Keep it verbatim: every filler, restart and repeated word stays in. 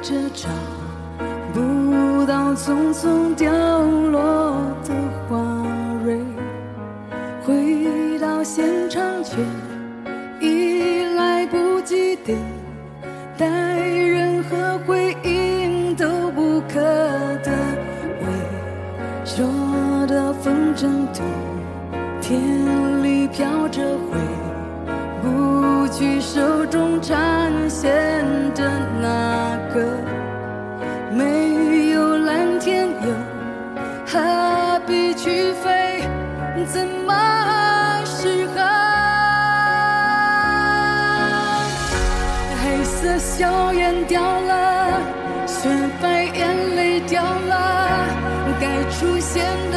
着找不到匆匆掉落的花蕊，回到现场却已来不及等待，任何回应都不可得。微弱的风筝渡天里飘着，回不去手中缠线的那个，没有蓝天又何必去飞，怎么适合？黑色笑颜掉了，雪白眼泪掉了，该出现的